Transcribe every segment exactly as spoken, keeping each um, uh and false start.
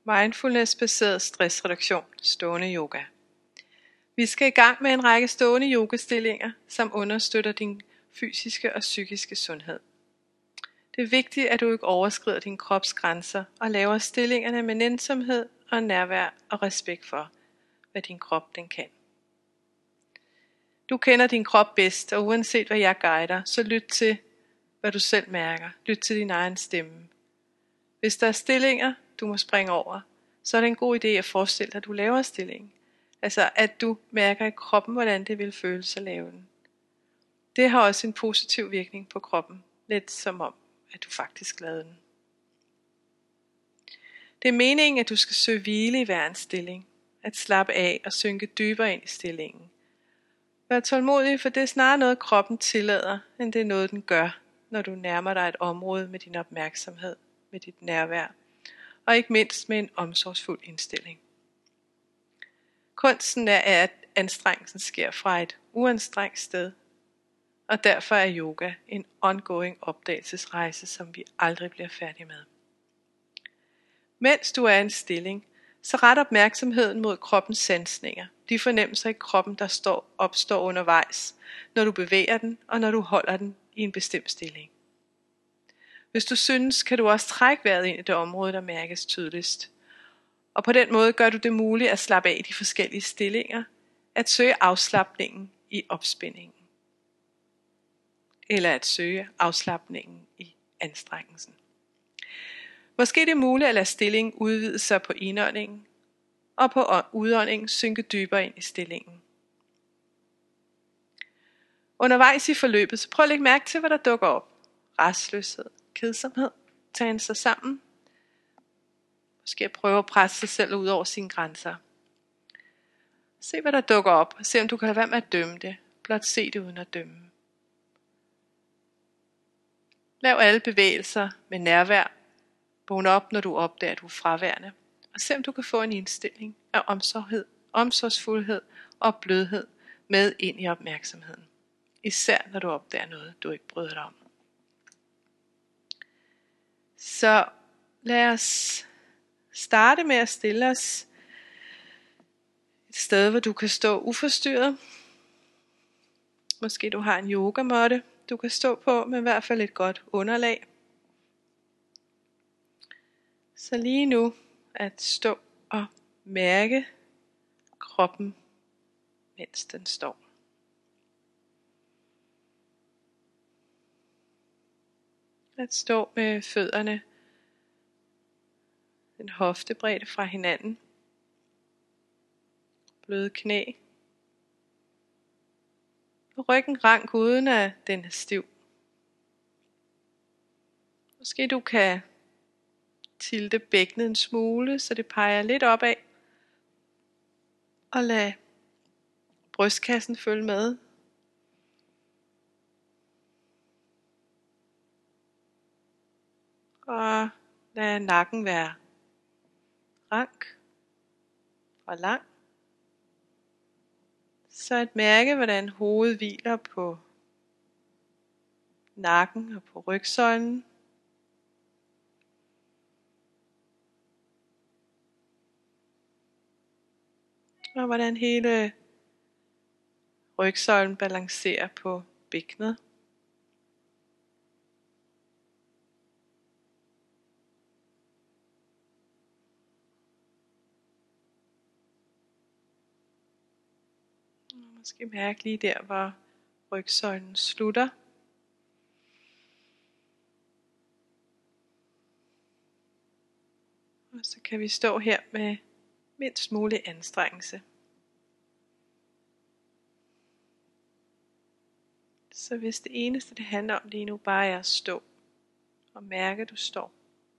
Mindfulness-baseret stressreduktion, stående yoga. Vi skal i gang med en række stående yogastillinger, som understøtter din fysiske og psykiske sundhed. Det er vigtigt, at du ikke overskrider din krops grænser og laver stillingerne med nænsomhed og nærvær og respekt for, hvad din krop den kan. Du kender din krop bedst, og uanset hvad jeg guider, så lyt til, hvad du selv mærker. Lyt til din egen stemme. Hvis der er stillinger, du må springe over, så er det en god idé at forestille dig, at du laver stillingen. Altså at du mærker i kroppen, hvordan det vil føles at lave den. Det har også en positiv virkning på kroppen. Lidt som om, at du faktisk lavede den. Det er meningen, at du skal søge hvile i hver en stilling. At slappe af og synke dybere ind i stillingen. Vær tålmodig, for det er snarere noget, kroppen tillader, end det er noget, den gør, når du nærmer dig et område med din opmærksomhed, med dit nærvær, og ikke mindst med en omsorgsfuld indstilling. Kunsten er, at anstrengelsen sker fra et uanstrengt sted, og derfor er yoga en ongoing opdagelsesrejse, som vi aldrig bliver færdige med. Mens du er i en stilling, så ret opmærksomheden mod kroppens sansninger, de fornemmelser i kroppen, der står, opstår undervejs, når du bevæger den, og når du holder den i en bestemt stilling. Hvis du synes, kan du også trække vejret ind i det område, der mærkes tydeligst. Og på den måde gør du det muligt at slappe af i de forskellige stillinger, at søge afslapningen i opspændingen. Eller at søge afslapningen i anstrengelsen. Måske er det muligt at lade stillingen udvide sig på indåndingen, og på udåndingen synke dybere ind i stillingen. Undervejs i forløbet, så prøv at lægge mærke til, hvad der dukker op. Rastløshed, kedsomhed, tagen sig sammen. Måske at prøve at presse sig selv ud over sine grænser. Se, hvad der dukker op, og se, om du kan lade være med at dømme det. Blot se det uden at dømme. Lav alle bevægelser med nærvær. Vågn op, når du opdager, at du er fraværende. Og se, om du kan få en indstilling af omsorghed, omsorgsfuldhed og blødhed med ind i opmærksomheden. Især når du opdager noget, du ikke bryder dig om. Så lad os starte med at stille os et sted, hvor du kan stå uforstyrret. Måske du har en yogamåtte, du kan stå på, med i hvert fald et godt underlag. Så lige nu at stå og mærke kroppen, mens den står. At stå med fødderne en hoftebredde fra hinanden. Bløde knæ. Og ryggen rank uden at den er stiv. Måske du kan tilte bækkenet en smule, så det peger lidt opad. Og lad brystkassen følge med. Og lad nakken være rank og lang. Så at mærke, hvordan hovedet hviler på nakken og på rygsøjlen. Og hvordan hele rygsøjlen balancerer på bækkenet. Måske mærke lige der, hvor rygsøjlen slutter. Og så kan vi stå her med mindst mulig anstrengelse. Så hvis det eneste det handler om lige nu bare er at stå og mærke at du står.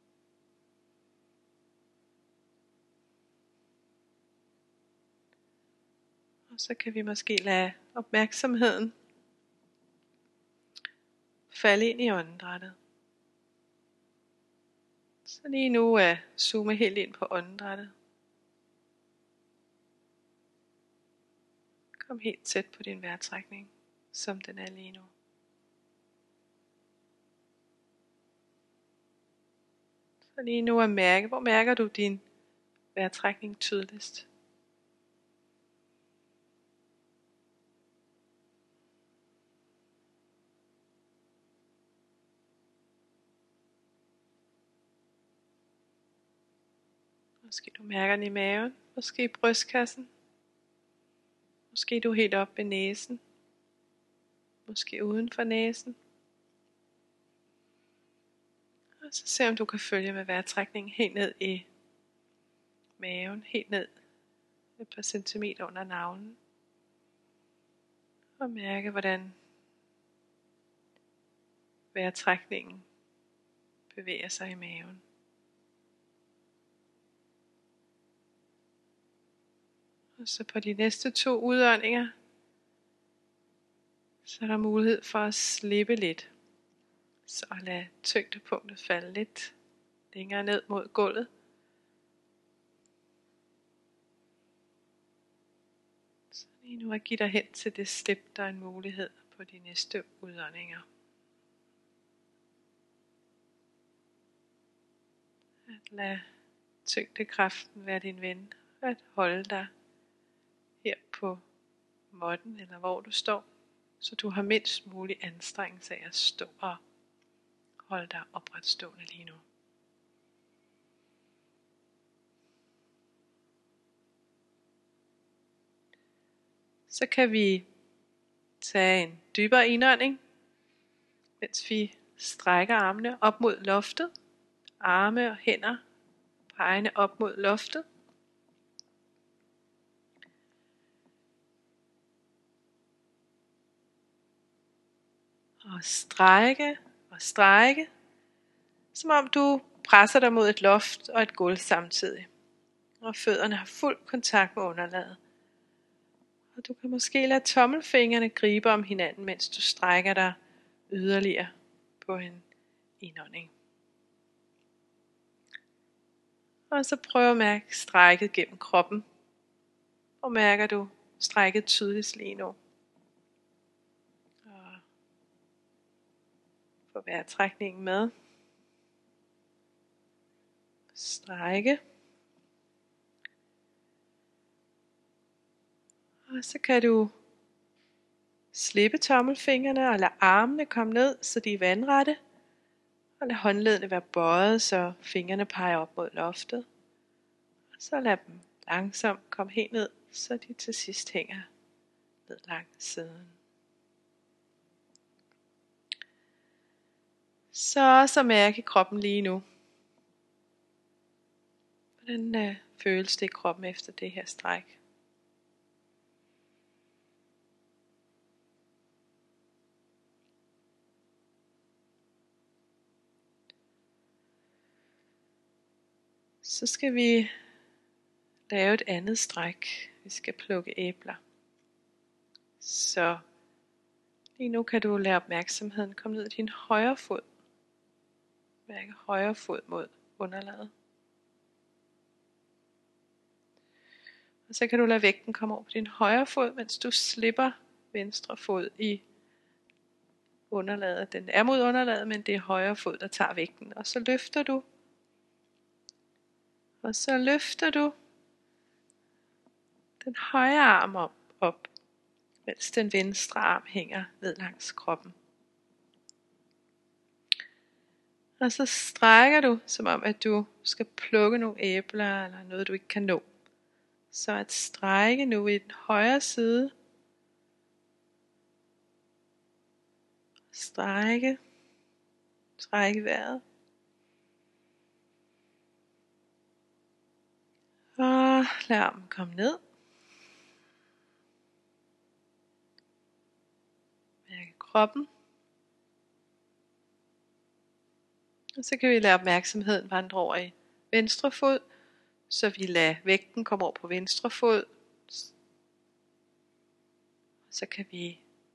Og så kan vi måske lade opmærksomheden falde ind i åndedrættet. Så lige nu er zoome helt ind på åndedrættet. Kom helt tæt på din vejrtrækning, som den er lige nu. Så lige nu at mærke, hvor mærker du din vejrtrækning tydeligst. Måske du mærker den i maven, måske i brystkassen, måske du er helt op ved næsen, måske uden for næsen. Og så se om du kan følge med vejrtrækningen helt ned i maven, helt ned et par centimeter under navlen. Og mærke hvordan vejrtrækningen bevæger sig i maven. Og så på de næste to udåndinger, så er der mulighed for at slippe lidt. Så lad tyngdepunktet falde lidt længere ned mod gulvet. Så lige nu at give dig hen til det slip, der er en mulighed på de næste udåndinger. At lad tyngdekraften være din ven. At holde dig her på måtten eller hvor du står, så du har mindst mulig anstrengelse af at stå og holde dig opretstående lige nu. Så kan vi tage en dybere indånding, mens vi strækker armene op mod loftet. Arme og hænder pegende op mod loftet. Og strække og strække, som om du presser dig mod et loft og et gulv samtidig. Og fødderne har fuld kontakt med underlaget. Og du kan måske lade tommelfingrene gribe om hinanden, mens du strækker dig yderligere på en indånding. Og så prøv at mærke strækket gennem kroppen. Og mærker du strækket tydeligt lige nu. Og få vejrtrækningen med. Strække. Og så kan du slippe tommelfingrene og lade armene komme ned, så de er vandrette. Og lad håndledene være bøjet, så fingrene peger op mod loftet. Og så lad dem langsomt komme helt ned, så de til sidst hænger ned langs siden. Så så mærk i kroppen lige nu. Hvordan uh, føles det i kroppen efter det her stræk? Så skal vi lave et andet stræk. Vi skal plukke æbler. Så lige nu kan du lade opmærksomheden komme ned i din højre fod. Mærke højre fod mod underlaget. Og så kan du lade vægten komme over på din højre fod, mens du slipper venstre fod i underlaget. Den er mod underlaget, men det er højre fod, der tager vægten. Og så løfter du. Og så løfter du den højre arm op, op, mens den venstre arm hænger ned langs kroppen. Og så strækker du, som om at du skal plukke nogle æbler eller noget du ikke kan nå. Så at strække nu i den højre side. Strække. Strække vejret. Og lad armen komme ned. Mærke kroppen. Og så kan vi lade opmærksomheden vandre over i venstre fod, så vi lader vægten komme over på venstre fod. Så kan vi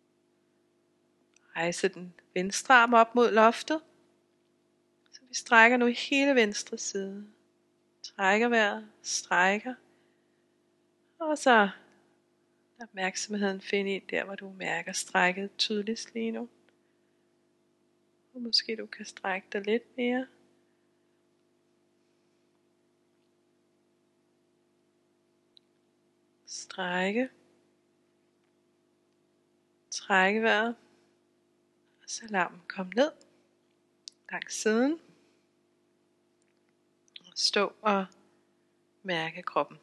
rejse den venstre arm op mod loftet. Så vi strækker nu i hele venstre side. Trækker vejret, strækker. Og så lad opmærksomheden finde ind der, hvor du mærker strækket tydeligst lige nu. Og måske du kan strække dig lidt mere. Strække. Trække vejret. Og så lad dem komme ned langs siden. Stå og mærke kroppen.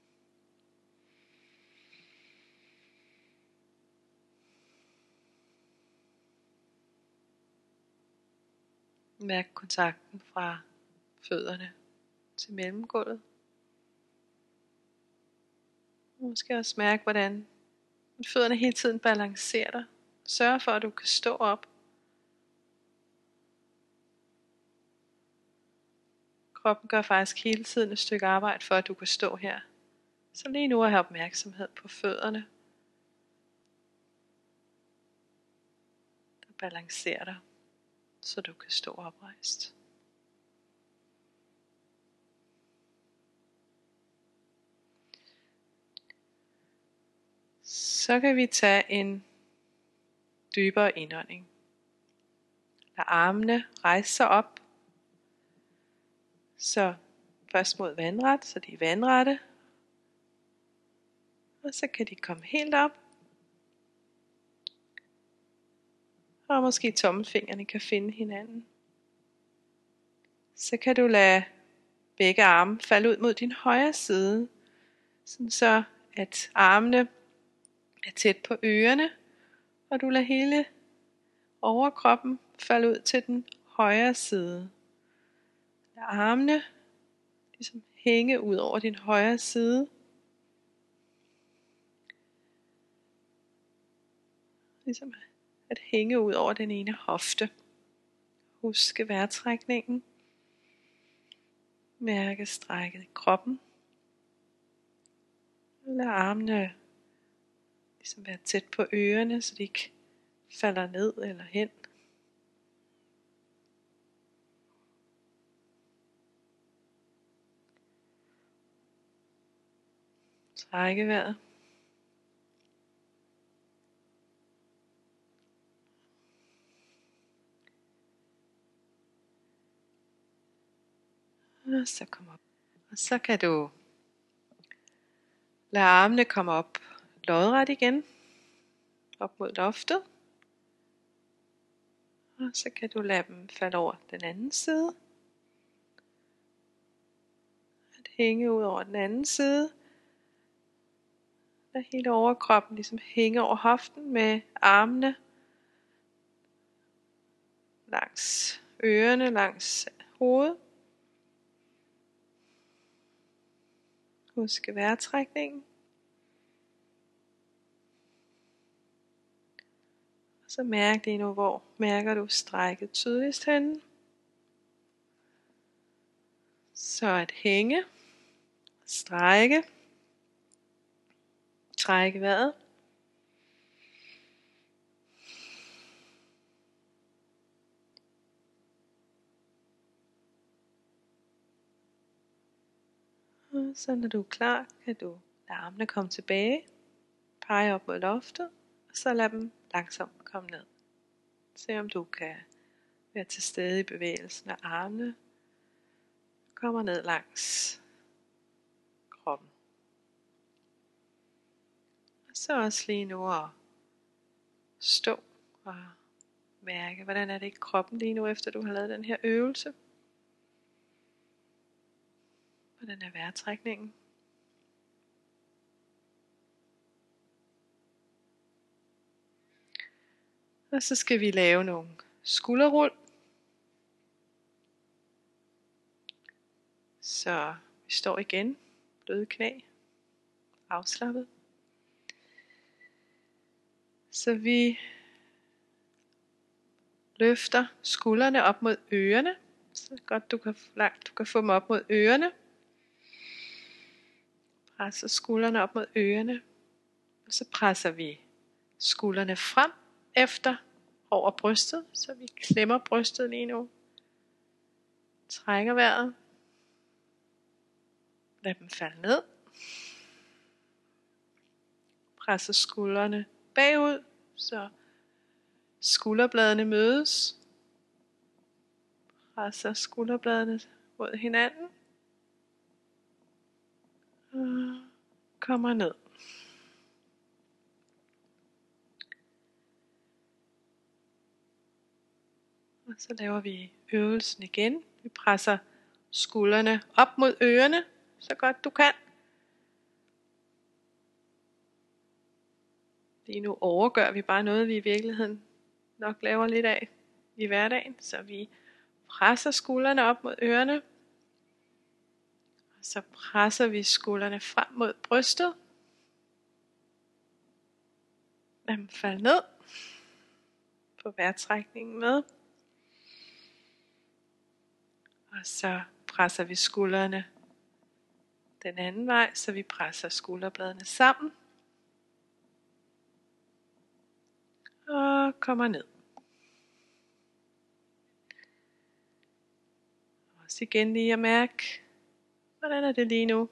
Mærk kontakten fra fødderne til mellemgulvet. Måske også mærke, hvordan fødderne hele tiden balancerer dig. Sørg for, at du kan stå op. Kroppen gør faktisk hele tiden et stykke arbejde for, at du kan stå her. Så lige nu at have opmærksomhed på fødderne, der balancerer dig, så du kan stå oprejst. Så kan vi tage en dybere indånding. Lad armene rejse sig op. Så først mod vandret, så de er vandrette. Og så kan de komme helt op. Og måske tommelfingrene kan finde hinanden. Så kan du lade begge arme falde ud mod din højre side. Sådan så at armene er tæt på ørerne. Og du lader hele overkroppen falde ud til den højre side. Lad armene ligesom hænge ud over din højre side. Ligesom at hænge ud over den ene hofte. Husk vejrtrækningen. Mærke strækket i kroppen. Lad armene ligesom være tæt på ørerne, så de ikke falder ned eller hen. Trække vejret. Og så kom op. Og så kan du lade armene komme op lodret igen. Op mod loftet. Og så kan du lade dem falde over den anden side. At hænge ud over den anden side. Lad hele overkroppen ligesom hænge over hoften med armene langs ørerne, langs hovedet. Husk vejrtrækningen. Og så mærk lige nu, hvor mærker du strækket tydeligst henne. Så at hænge, strække, trække vejret. Og så når du er klar, kan du lade armene komme tilbage, pege op mod loftet, og så lad dem langsomt komme ned. Se om du kan være til stede i bevægelsen af armene. Kommer ned langs kroppen. Og så også lige nu at stå og mærke, hvordan er det i kroppen lige nu, efter du har lavet den her øvelse. Hvordan er vejrtrækningen? Og så skal vi lave nogle skulderrul. Så vi står igen, bløde knæ, afslappet. Så vi løfter skuldrene op mod ørerne. Så godt du kan, langt du kan få dem op mod ørerne. Presser skuldrene op mod ørerne. Og så presser vi skuldrene frem efter over brystet. Så vi klemmer brystet lige nu. Trækker vejret. Lad dem falde ned. Presser skuldrene bagud, så skulderbladene mødes. Presser skulderbladene mod hinanden. Og kommer ned. Og så laver vi øvelsen igen. Vi presser skuldrene op mod ørerne, så godt du kan. Lige nu overgør vi bare noget, vi i virkeligheden nok laver lidt af i hverdagen. Så vi presser skuldrene op mod ørerne. Og så presser vi skuldrene frem mod brystet. Lad dem falde ned. Få vejrtrækningen med. Og så presser vi skuldrene den anden vej, så vi presser skulderbladene sammen. Og kommer ned. Og så igen lige at mærke, hvordan er det lige nu.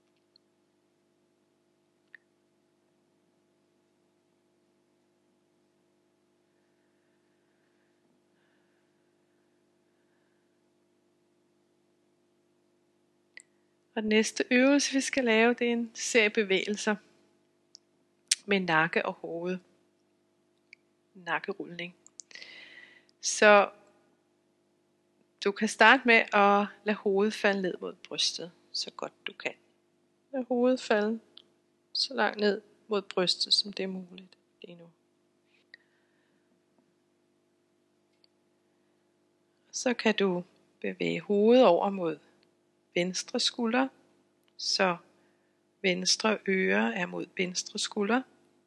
Og den næste øvelse vi skal lave, det er en serie bevægelser med nakke og hoved. Nakkerulning. Så du kan starte med at lade hovedet falde ned mod brystet, så godt du kan. Lad hovedet falde så langt ned mod brystet, som det er muligt lige nu. Så kan du bevæge hovedet over mod venstre skulder, så venstre øre er mod venstre skulder.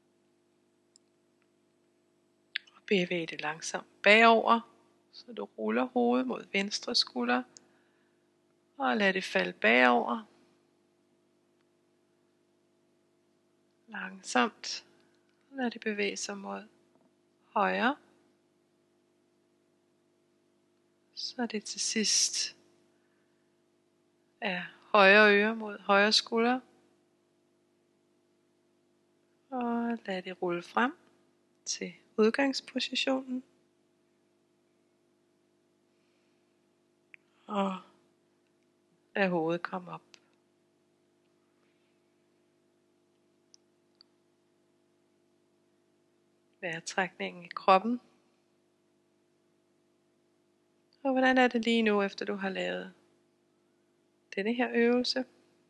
Og bevæg det langsomt bagover, så du ruller hovedet mod venstre skulder, og lad det falde bagover. Langsomt. Lad det bevæge sig mod højre. Så det til sidst er højre øre mod højre skulder. Og lad det rulle frem til udgangspositionen. Og lad hovedet komme op. Vejrtrækningen i kroppen. Og hvordan er det lige nu, efter du har lavet denne her øvelse?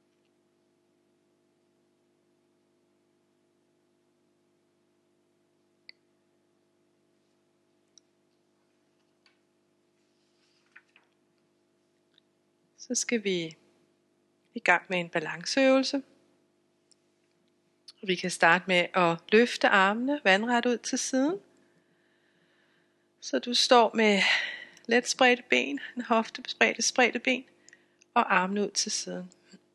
Så skal vi i gang med en balanceøvelse. Vi kan starte med at løfte armene vandret ud til siden. Så du står med let spredte ben, en hofte spredte, spredte ben og armene ud til siden.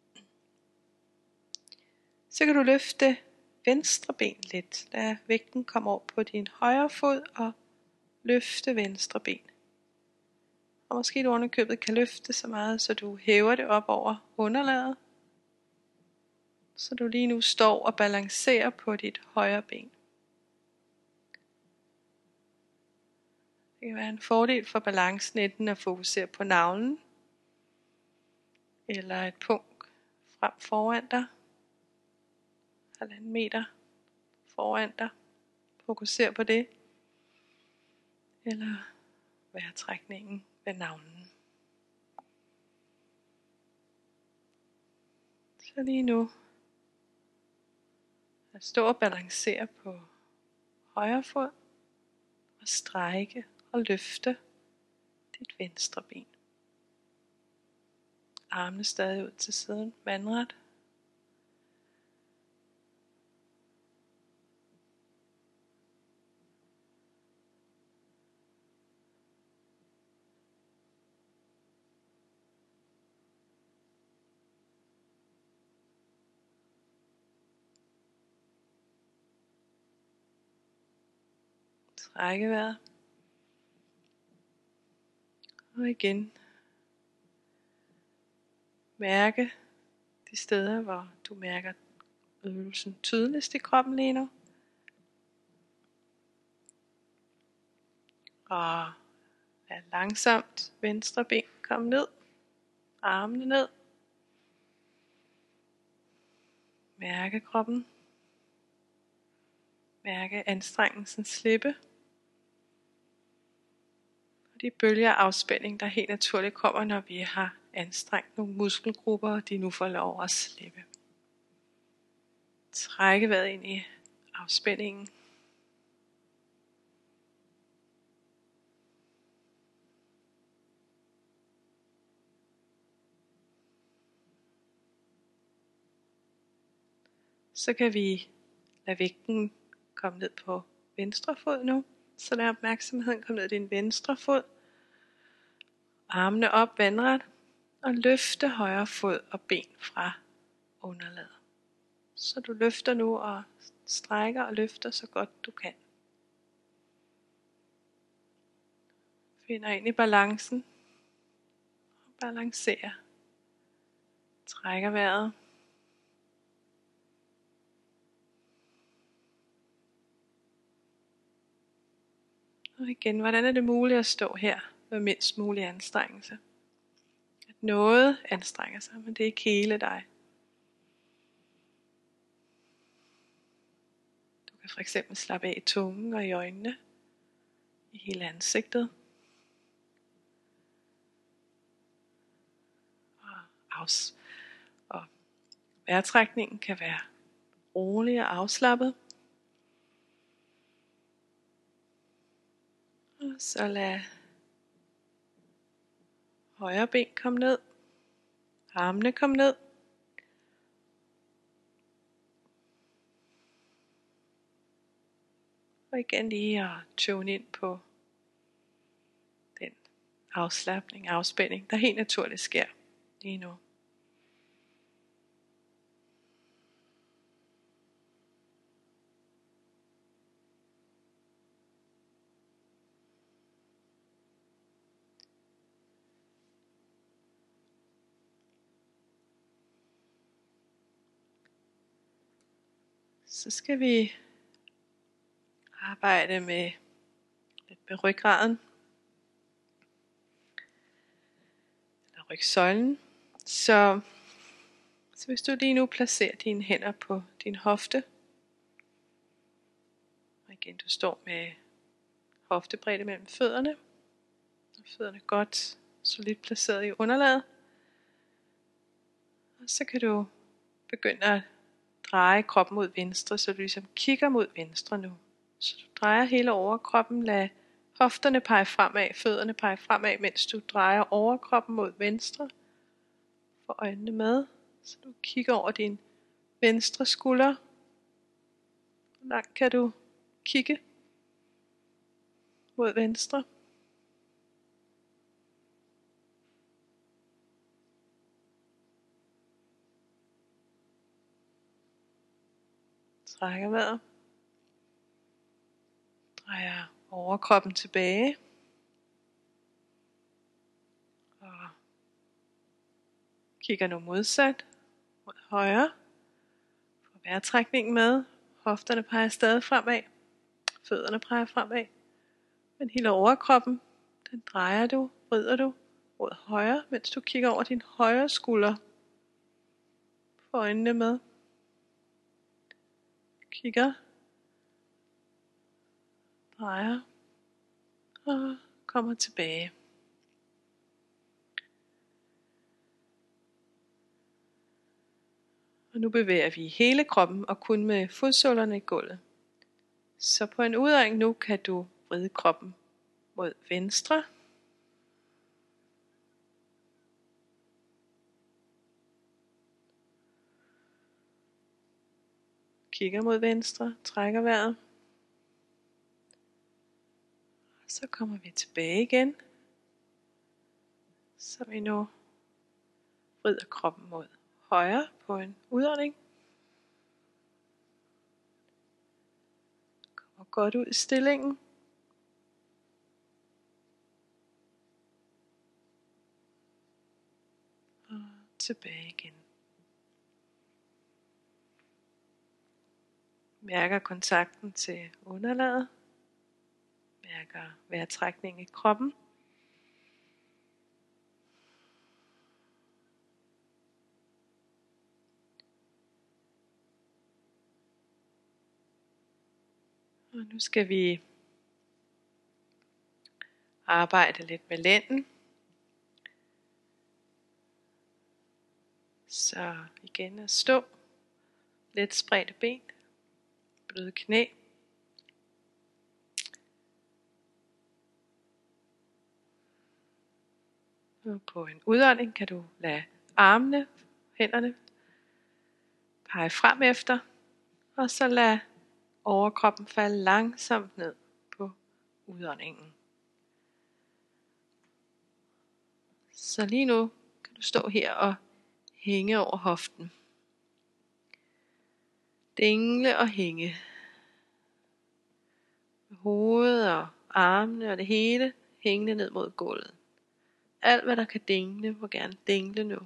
Så kan du løfte venstre ben lidt. Lad vægten komme over på din højre fod og løfte venstre ben. Og måske du ovenikøbet kan løfte så meget, så du hæver det op over underlaget. Så du lige nu står og balancerer på dit højre ben. Det kan være en fordel for balancen enten at fokusere på navlen, eller et punkt frem foran dig, halvanden meter foran dig. Fokuser på det, eller vejrtrækningen ved navlen. Så lige nu at stå og balancere på højre fod og strække og løfte dit venstre ben. Armene stadig ud til siden, vandret. Trække vejret. Og igen. Mærke de steder, hvor du mærker øvelsen tydeligst i kroppen lige nu. Og lad langsomt venstre ben komme ned. Armene ned. Mærke kroppen. Mærke anstrengelsen slippe. de bølger af afspænding, der helt naturligt kommer, når vi har anstrengt nogle muskelgrupper, og de nu får lov at slippe. Trække vejret ind i afspændingen. Så kan vi lade vægten komme ned på venstre fod nu. Så lad opmærksomheden komme ned i din venstre fod. Armene op vandret. Og løfte højre fod og ben fra underlaget. Så du løfter nu og strækker og løfter så godt du kan. Finder ind i balancen. Og balancerer. Trækker vejret. Og igen, hvordan er det muligt at stå her med mindst mulig anstrengelse? At noget anstrenger sig, men det er ikke hele dig. Du kan for eksempel slappe af i tungen og i øjnene, i hele ansigtet. Og, afs- og vejrtrækningen kan være rolig og afslappet. Og så lad højre ben komme ned. Armene komme ned. Og igen lige at tune ind på den afslapning, afspænding, der helt naturligt sker lige nu. Så skal vi arbejde med lidt med ryggraden, eller rygsøjlen. Så, så hvis du lige nu placerer dine hænder på din hofte, og igen du står med hoftebredde mellem fødderne, og fødderne godt solidt placeret i underlaget, og så kan du begynde at dreje kroppen mod venstre, så du ligesom kigger mod venstre nu. Så du drejer hele overkroppen, lad hofterne pege fremad, fødderne pege fremad, mens du drejer overkroppen mod venstre. Få øjnene med, så du kigger over din venstre skulder. Hvor langt kan du kigge mod venstre? Trækker vejret. Drejer overkroppen tilbage. Og kigger nu modsat mod højre. Få vejrtrækningen med. Hofterne peger stadig fremad. Fødderne peger fremad. Men hele overkroppen, den drejer du, vrider du mod højre, mens du kigger over din højre skulder. Få øjnene med. Kigger. Drejer. Og kommer tilbage. Og nu bevæger vi hele kroppen og kun med fodsålerne i gulvet. Så på en udånding nu kan du vride kroppen mod venstre. Kigger mod venstre, trækker vejret. Så kommer vi tilbage igen. Så vi nu vrider kroppen mod højre på en udånding. Kommer godt ud i stillingen. Og tilbage igen. Mærker kontakten til underlaget. Mærker vejrtrækning i kroppen. Og nu skal vi Arbejde lidt med lænden. Så igen at stå. Let spredte ben. Bløde knæ. Og på en udånding kan du lade armene, hænderne pege frem efter. Og så lad overkroppen falde langsomt ned på udåndingen. Så lige nu kan du stå her og hænge over hoften. Dingle og hænge. Hovedet og armene og det hele hængende ned mod gulvet. Alt hvad der kan dingle, må gerne dingle nu.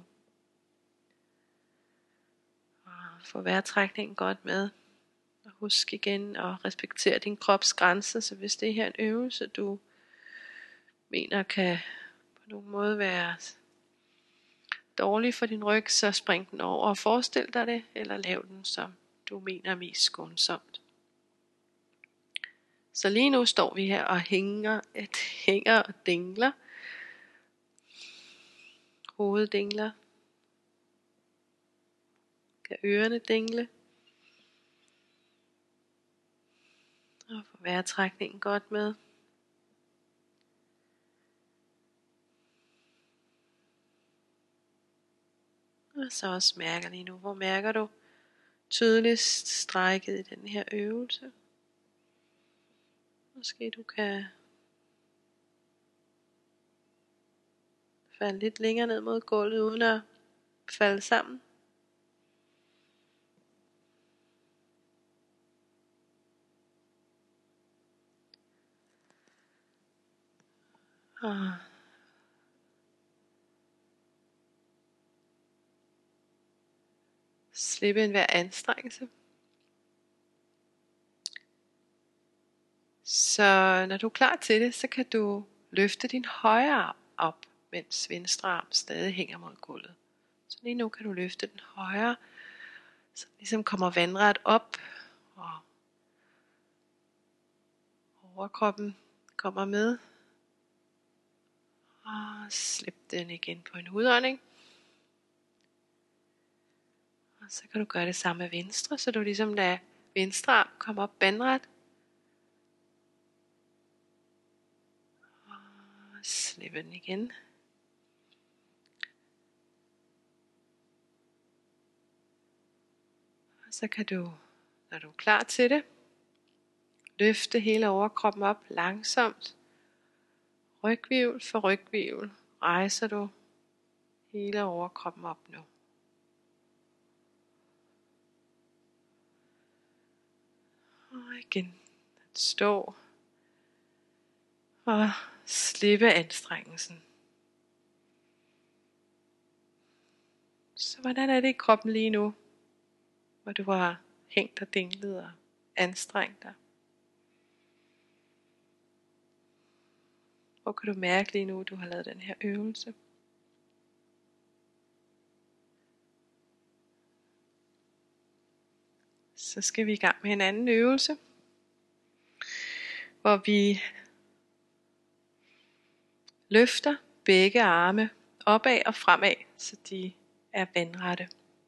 Og få vejrtrækningen godt med. Og husk igen at respektere din krops grænser. Så hvis det her er en øvelse, du mener kan på nogen måde være dårlig for din ryg, så spring den over og forestil dig det, eller lav den som du mener er mest skånsomt. Så lige nu står vi her og hænger, et, hænger og dingler. Hovedet dingler. Kan ørerne dingle. Og få vejrtrækningen godt med. Og så også mærker lige nu. Hvor mærker du tydeligst strækket i den her øvelse? Måske du kan falde lidt længere ned mod gulvet, uden at falde sammen. Og slippe enhver anstrengelse. Så når du er klar til det, så kan du løfte din højre arm op, mens venstre arm stadig hænger mod gulvet. Så lige nu kan du løfte den højre, så ligesom kommer vandret op, og overkroppen kommer med. Og slip den igen på en udånding. Og så kan du gøre det samme med venstre, så du ligesom lader venstre arm komme op vandret. Og slip den igen. Og så kan du, når du er klar til det, løfte hele overkroppen op langsomt. Ryghvirvel for ryghvirvel rejser du hele overkroppen op nu. Og igen at stå og slippe anstrengelsen. Så hvordan er det i kroppen lige nu, hvor du har hængt og dinglet og anstrengt dig? Hvor kan du mærke lige nu, du har lavet den her øvelse? Så skal vi i gang med en anden øvelse, hvor vi løfter begge arme opad og fremad, så de er vandrette.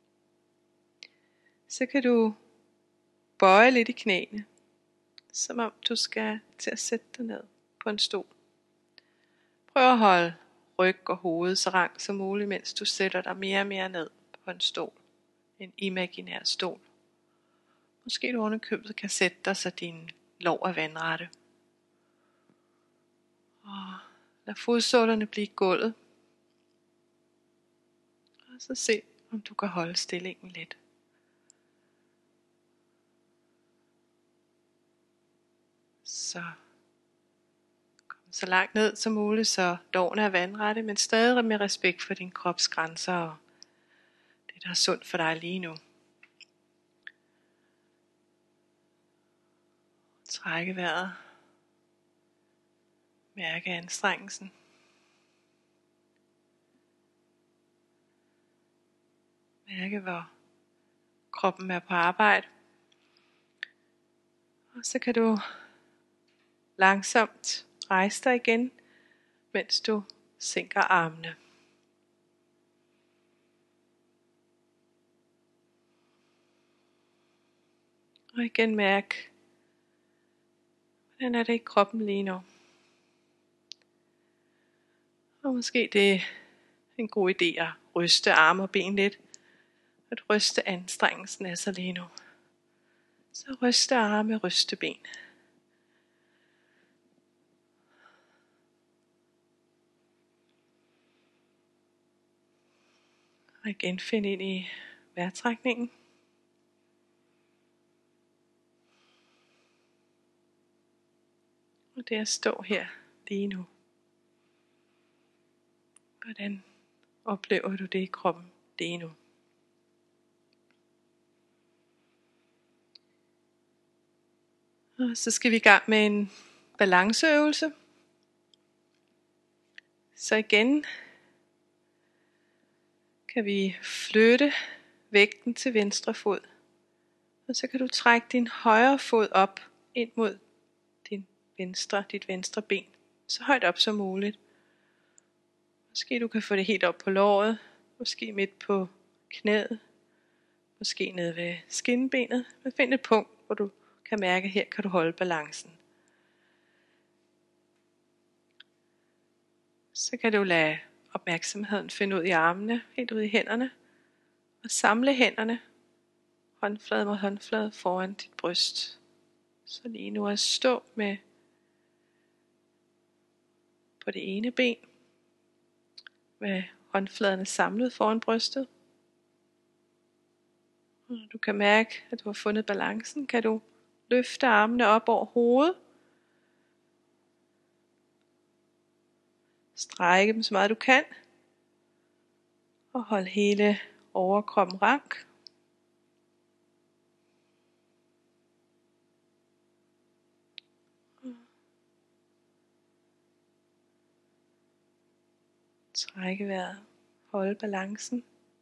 Så kan du bøje lidt i knæene, som om du skal til at sætte dig ned på en stol. Prøv at holde ryg og hoved så rank som muligt, mens du sætter dig mere og mere ned på en stol. En imaginær stol. Måske du ovenikøbet kan sætte dig, så din lår er vandrette. Og lad fodsålerne blive gulvet. Og så se, om du kan holde stillingen lidt. Så kom så langt ned som muligt, så lårene er vandrette, men stadig med respekt for din krops grænser og det, der er sundt for dig lige nu. Trække vejret. Mærke anstrengelsen. Mærke, hvor kroppen er på arbejde. Og så kan du langsomt rejse dig igen. mens du sænker armene. Og igen mærk, hvordan er det i kroppen lige nu. Og måske det er en god idé at ryste arme og ben lidt. At ryste anstrengelsen af sig lige nu. Så ryste arme, ryste ben. Og igen find ind i vejrtrækningen. Og det at stå her lige nu. Hvordan oplever du det i kroppen lige nu? Og så skal vi i gang med en balanceøvelse. Så igen kan vi flytte vægten til venstre fod. Og så kan du trække din højre fod op ind mod din venstre, dit venstre ben. Så højt op som muligt. Måske du kan få det helt op på låret. Måske midt på knæet. Måske ned ved skinbenet. Men find et punkt, hvor du kan mærke, at her kan du holde balancen. Så kan du lade opmærksomheden finde ud i armene, helt ud i hænderne. Og samle hænderne, håndflade mod håndflade foran dit bryst. Så lige nu at stå med på det ene ben, med håndfladerne samlet foran brystet. Og når du kan mærke, at du har fundet balancen, kan du løfte armene op over hovedet. Strække dem så meget du kan. Og hold hele overkroppen rank. Trække vejret. Hold balancen.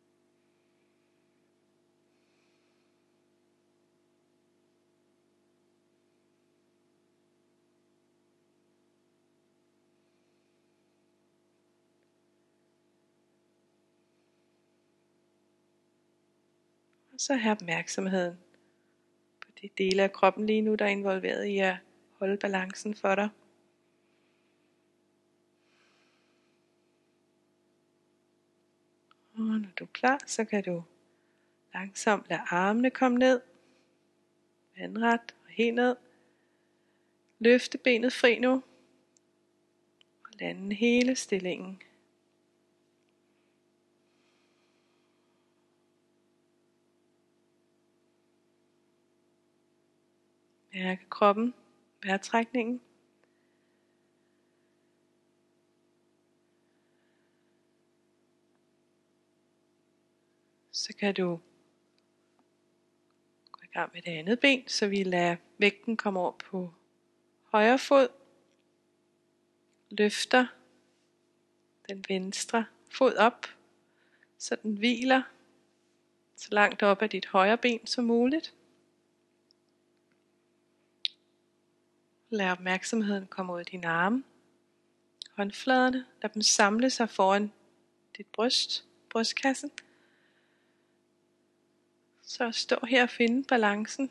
Og så have opmærksomheden på de dele af kroppen lige nu, der er involveret i at holde balancen for dig. Og når du er klar, så kan du langsomt lade armene komme ned. Vandret og helt ned. Løfte benet fri nu. Og lande hele stillingen. Mærke kroppen, vejrtrækningen. Så kan du gå i gang med det andet ben, så vi lader vægten komme over på højre fod. Løfter den venstre fod op, så den hviler så langt op af dit højre ben som muligt. Lad opmærksomheden komme ud af dine arme. Håndfladerne, lad dem samle sig foran dit bryst, brystkassen. Så stå her og finde balancen.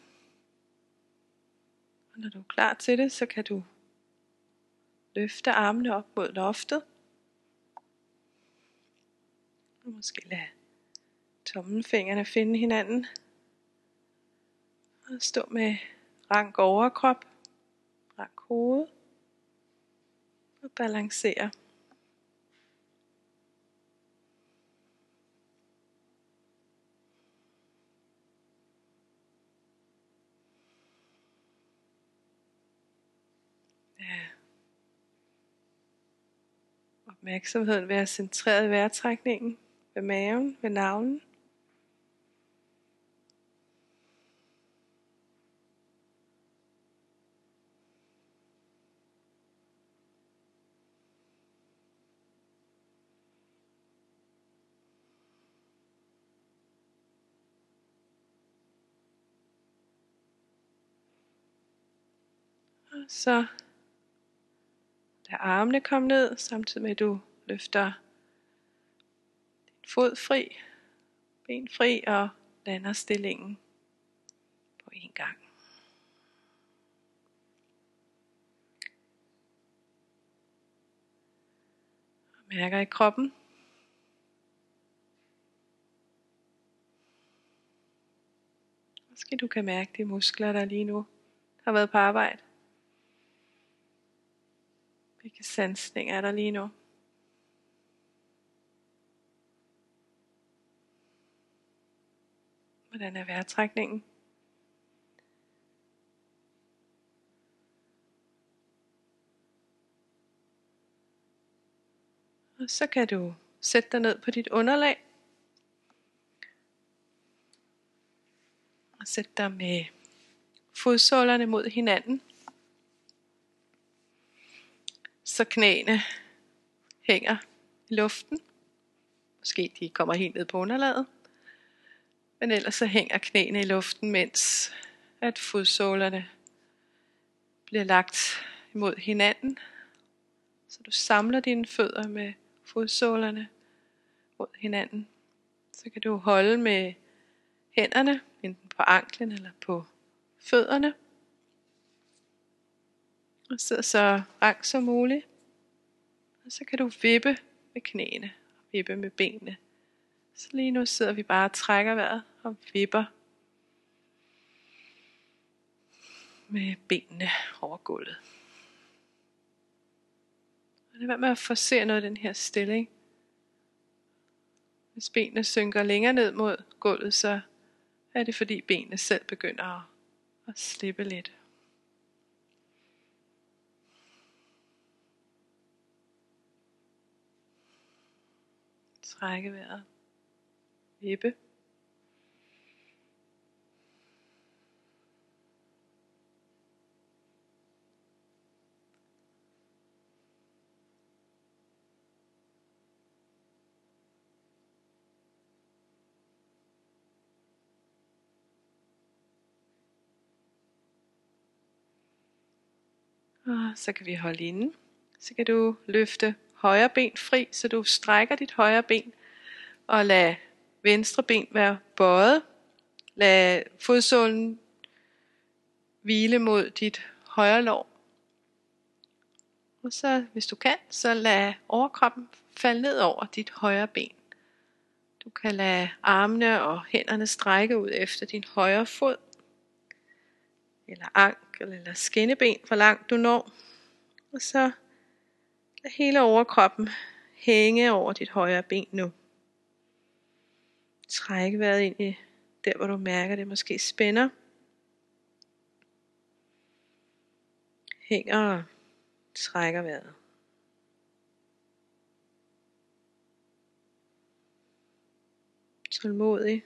Og når du er klar til det, så kan du løfte armene op mod loftet. Og måske lade tommelfingrene finde hinanden. Og stå med rank overkrop, rank hoved. Og balancere. Ja. Opmærksomheden være centreret i vejrtrækningen, ved maven, ved navlen. Og så Lad armene komme ned, samtidig med at du løfter din fod fri, ben fri og lander stillingen på en gang. Mærker i kroppen. Måske du kan mærke de muskler, der lige nu har været på arbejde. Hvilke sansninger er der lige nu? Hvordan er vejrtrækningen? Og så kan du sætte dig ned på dit underlag. Og sætte dig med fodsålerne mod hinanden. Så knæene hænger i luften. Måske de kommer helt ned på underlaget. Men ellers så hænger knæene i luften, mens at fodsålerne bliver lagt imod hinanden. Så du samler dine fødder med fodsålerne mod hinanden. Så kan du holde med hænderne, enten på anklen eller på fødderne. Og sidde så rank som muligt. Og så kan du vippe med knæene og vippe med benene. Så lige nu sidder vi bare og trækker vejret og vipper med benene over gulvet. Og det er med at forcere noget af den her stilling. Hvis benene synker længere ned mod gulvet, så er det fordi benene selv begynder at, at slippe lidt. Trække vejret. Vippe. Og så kan vi holde inde. Så kan du løfte højre ben fri, så du strækker dit højre ben og lad venstre ben være bøjet. Lad fodsålen hvile mod dit højre lår. Og så, hvis du kan, så lad overkroppen falde ned over dit højre ben. Du kan lade armene og hænderne strække ud efter din højre fod. Eller ankel eller skinneben, hvor langt du når. Og så lad hele overkroppen hænge over dit højre ben nu. Træk vejret ind i der, hvor du mærker, det måske spænder. Hænger og trækker vejret. Tålmodig.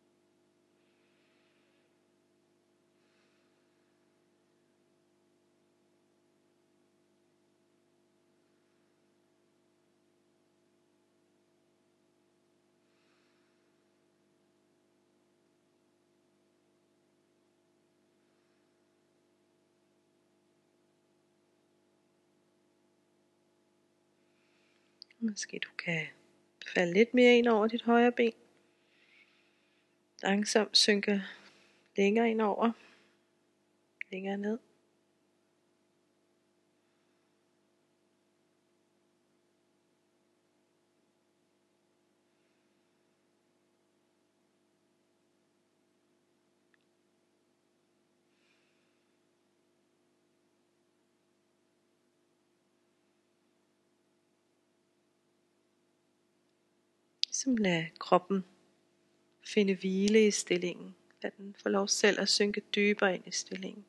Måske du kan falde lidt mere ind over dit højre ben. Langsomt synke længere ind over. Længere ned. Ligesom lad kroppen finde hvile i stillingen. Lad den få lov selv at synke dybere ind i stillingen.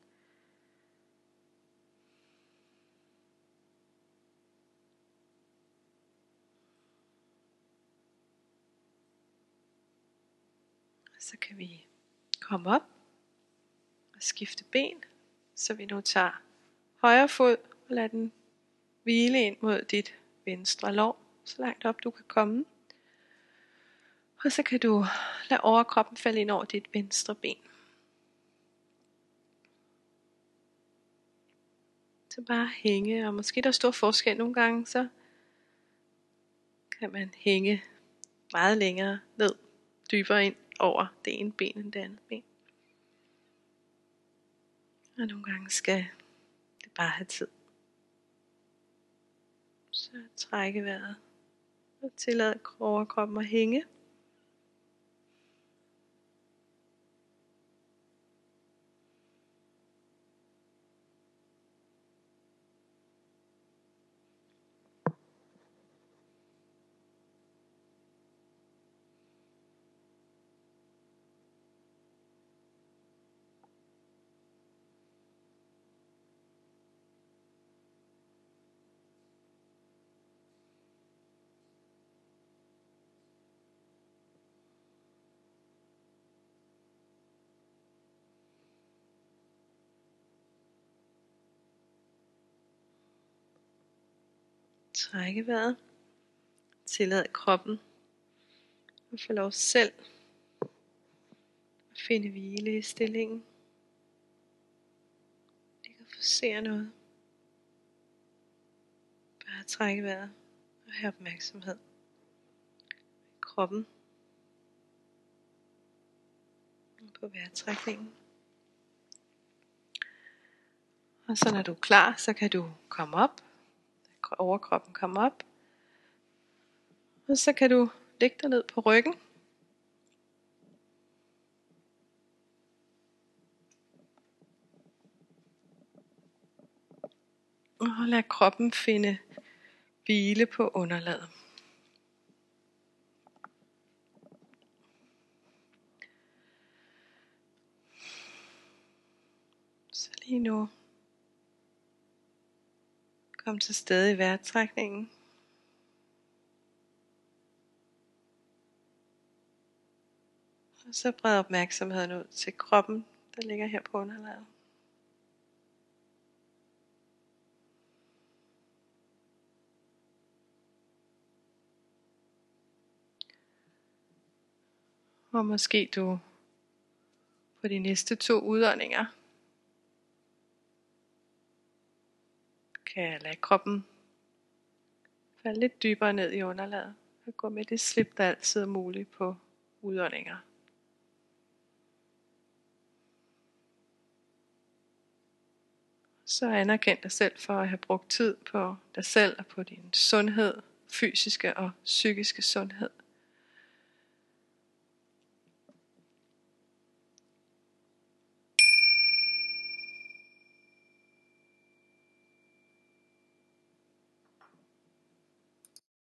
Så kan vi komme op og skifte ben, så vi nu tager højre fod og lader den hvile ind mod dit venstre lår, så langt op du kan komme. Og så kan du lade overkroppen falde ind over dit venstre ben. Så Så bare hænge, og måske der er stor forskel nogle gange, så kan man hænge meget længere ned, dybere ind over det ene ben end det andet ben. Og nogle gange skal det bare have tid. Så trække vejret og tillad overkroppen at hænge. Trække vejret. Tillad kroppen at få lov selv at finde hvile i stillingen. Ikke at forsere noget. Bare trække vejret og have opmærksomhed i kroppen og på vejrtrækningen. Og så når du er klar, så kan du komme op. Overkroppen kommer op. Og så kan du lægge dig ned på ryggen. Og lad kroppen finde hvile på underlaget. Så lige nu kom til stede i vejrtrækningen. Og så bred opmærksomheden ud til kroppen, der ligger her på underlaget. Og måske du på de næste to udåndinger kan lade kroppen falde lidt dybere ned i underlaget og gå med det slip, der altid er muligt på udåndinger. Så anerkend dig selv for at have brugt tid på dig selv og på din sundhed, fysiske og psykiske sundhed.